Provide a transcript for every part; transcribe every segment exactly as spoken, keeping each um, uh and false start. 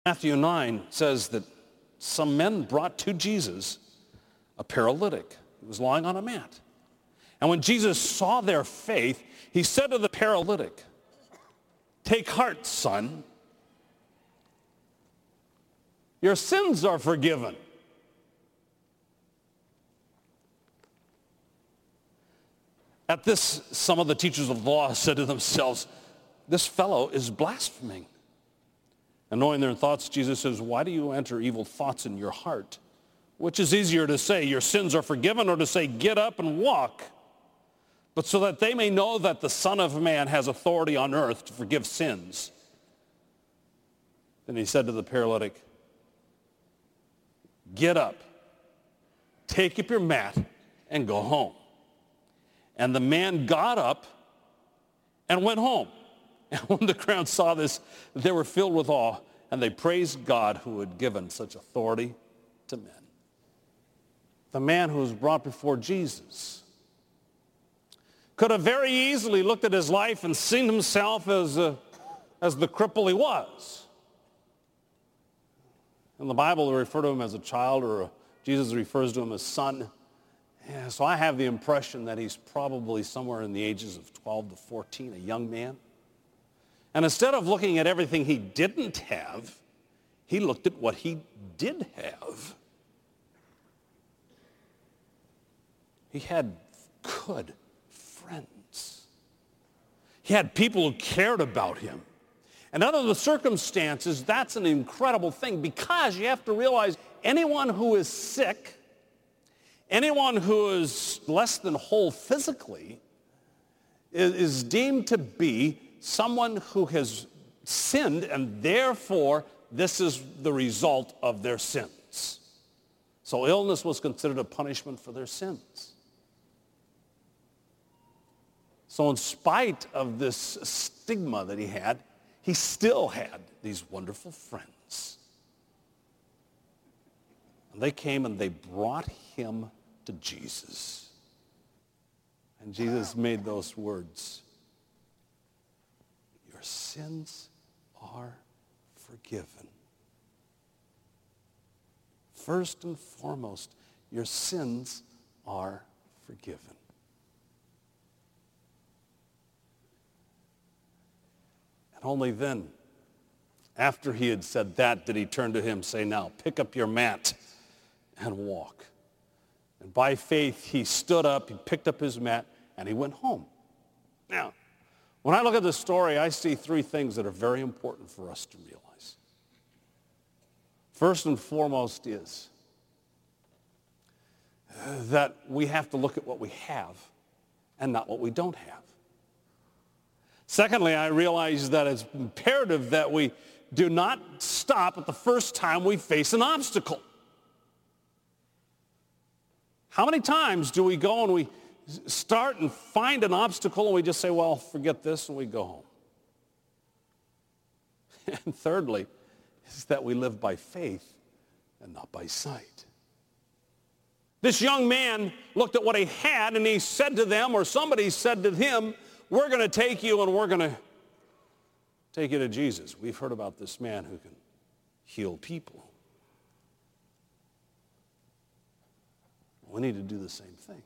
Matthew nine says that some men brought to Jesus a paralytic. He was lying on a mat. And when Jesus saw their faith, he said to the paralytic, "Take heart, son. Your sins are forgiven." At this, some of the teachers of the law said to themselves, "This fellow is blaspheming." And knowing their thoughts, Jesus says, "Why do you enter evil thoughts in your heart? Which is easier to say, 'Your sins are forgiven,' or to say, 'Get up and walk'? But so that they may know that the Son of Man has authority on earth to forgive sins." Then he said to the paralytic, "Get up, take up your mat, and go home." And the man got up and went home. And when the crowd saw this, they were filled with awe, and they praised God who had given such authority to men. The man who was brought before Jesus could have very easily looked at his life and seen himself as, a, as the cripple he was. In the Bible, they refer to him as a child, or a, Jesus refers to him as son. Yeah, so I have the impression that he's probably somewhere in the ages of twelve to fourteen, a young man. And instead of looking at everything he didn't have, he looked at what he did have. He had good friends. He had people who cared about him. And under the circumstances, that's an incredible thing, because you have to realize anyone who is sick, anyone who is less than whole physically, is, is deemed to be someone who has sinned, and therefore this is the result of their sins. So illness was considered a punishment for their sins. So in spite of this stigma that he had, he still had these wonderful friends. And they came and they brought him to Jesus. And Jesus made those words, "Your sins are forgiven." First and foremost, your sins are forgiven. And only then, after he had said that, did he turn to him, say, "Now pick up your mat and walk." And by faith, he stood up, he picked up his mat, and he went home. Now, when I look at this story, I see three things that are very important for us to realize. First and foremost is that we have to look at what we have and not what we don't have. Secondly, I realize that it's imperative that we do not stop at the first time we face an obstacle. How many times do we go and we start and find an obstacle and we just say, "Well, forget this," and we go home? And thirdly, is that we live by faith and not by sight. This young man looked at what he had, and he said to them, or somebody said to him, "We're going to take you and we're going to take you to Jesus." We've heard about this man who can heal people. We need to do the same thing.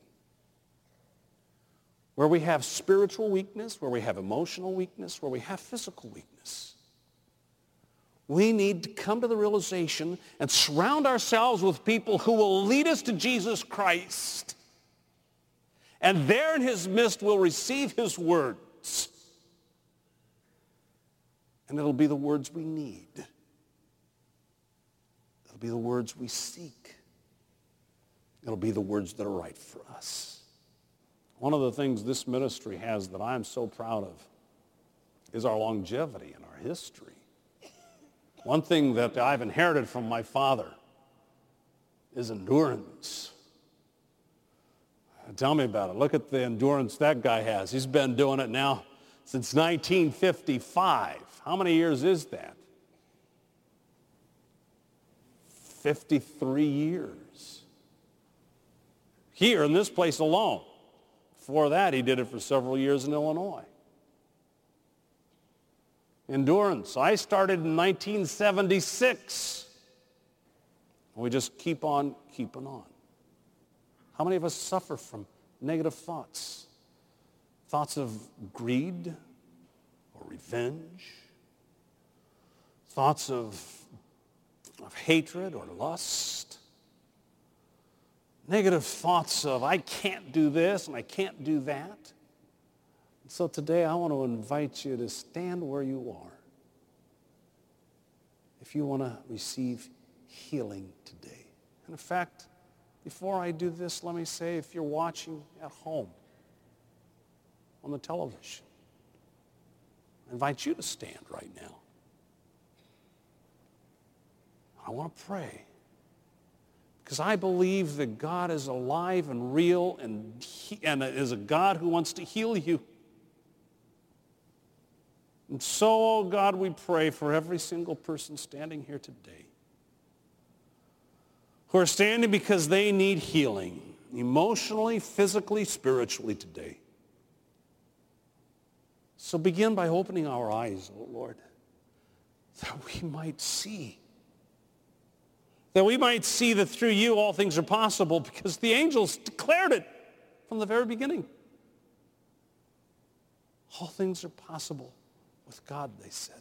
Where we have spiritual weakness, where we have emotional weakness, where we have physical weakness, we need to come to the realization and surround ourselves with people who will lead us to Jesus Christ. And there in his midst we'll receive his words. And it'll be the words we need. It'll be the words we seek. It'll be the words that are right for us. One of the things this ministry has that I'm so proud of is our longevity and our history. One thing that I've inherited from my father is endurance. Tell me about it. Look at the endurance that guy has. He's been doing it now since nineteen fifty-five. How many years is that? fifty-three years. Here in this place alone. Before that, he did it for several years in Illinois. Endurance. I started in nineteen seventy-six. We just keep on keeping on. How many of us suffer from negative thoughts? Thoughts of greed or revenge? Thoughts of, of hatred or lust? Negative thoughts of, I can't do this and I can't do that. So today I want to invite you to stand where you are if you want to receive healing today. And in fact, before I do this, let me say, if you're watching at home on the television, I invite you to stand right now. I want to pray because I believe that God is alive and real and, he, and is a God who wants to heal you. And so, oh God, we pray for every single person standing here today who are standing because they need healing, emotionally, physically, spiritually today. So begin by opening our eyes, oh Lord, that we might see. That we might see that through you all things are possible because the angels declared it from the very beginning. All things are possible with God, they said.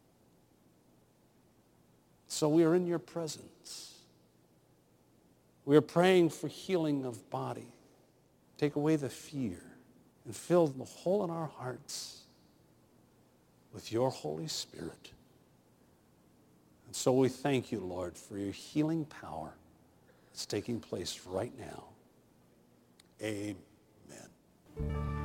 So we are in your presence. We are praying for healing of body. Take away the fear and fill the hole in our hearts with your Holy Spirit. And so we thank you, Lord, for your healing power that's taking place right now. Amen.